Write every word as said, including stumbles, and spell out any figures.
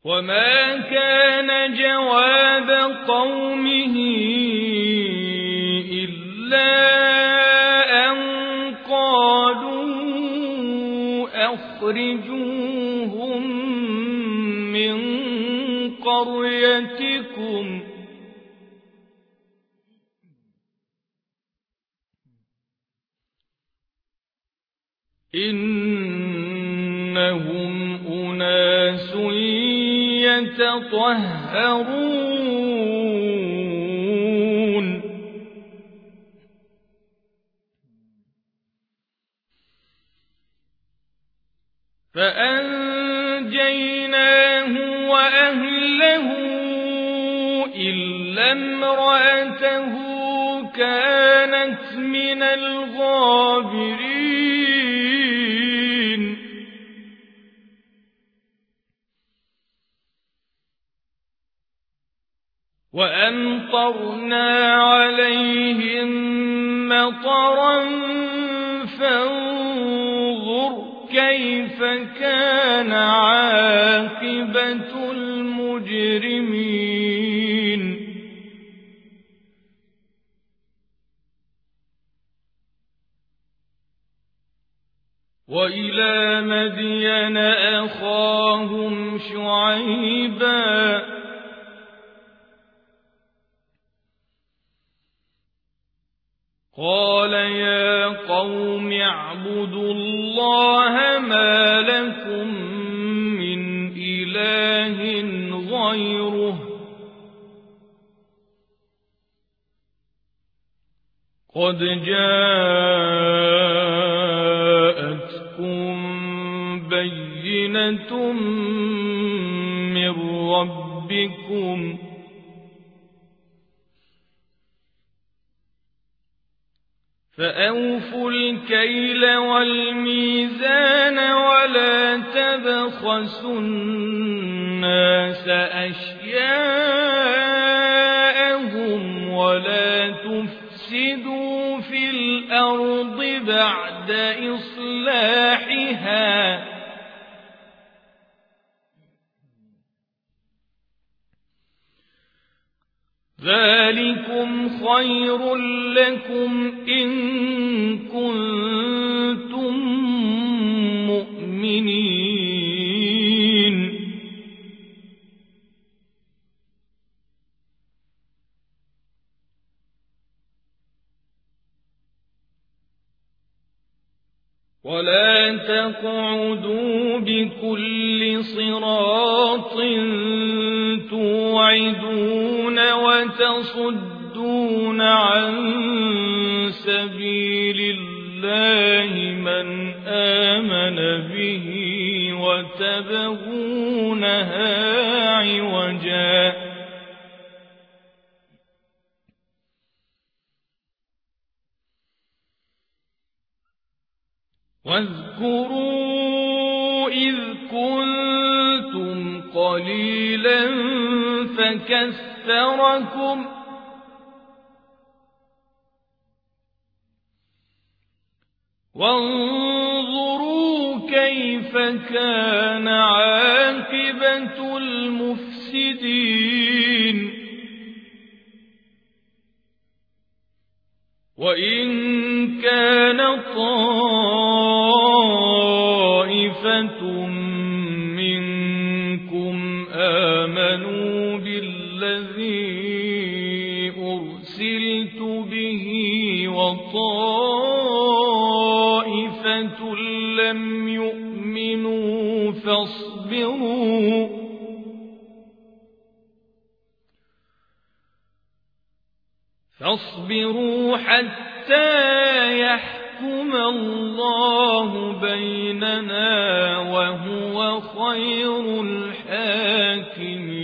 وما كان جواب قومه إلا أن قالوا أخرجوهم من قريتكم إنهم أناس يتطهرون فأنجيناه وأهله إلا امرأته كانت من الغابرين وأمطرنا عليهم مطرا فانظر كيف كان عاقبة المجرمين وإلى مدين أخاهم شعيبا قال يا قوم اعبدوا الله ما لكم من إله غيره قد جاءتكم بينة من ربكم فأوفوا الكيل والميزان ولا تبخسوا الناس أشياءهم ولا تفسدوا في الأرض بعد إصلاحها ذلكم خير لكم إن كنتم مؤمنين ولا تقعدوا بكل صراط توعدون وتصدون عن سبيل الله من آمن به وتبغونها عوجا واذكروا إذ كنتم قليلا فكثركم وانظروا كيف كان عاقبة المفسدين وإن كان طائفة منكم آمنوا بالذي أرسلت به وطائفة لم يؤمنوا فاصبروا فاصبروا حتى يحكم الله بيننا وهو خير الحاكمين